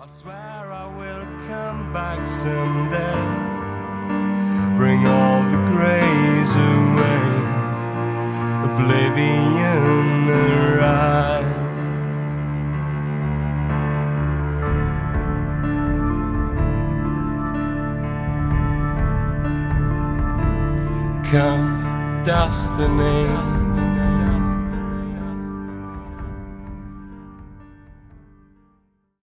I swear I will come back someday. Bring all the grays away. Oblivion arise. Come, destiny.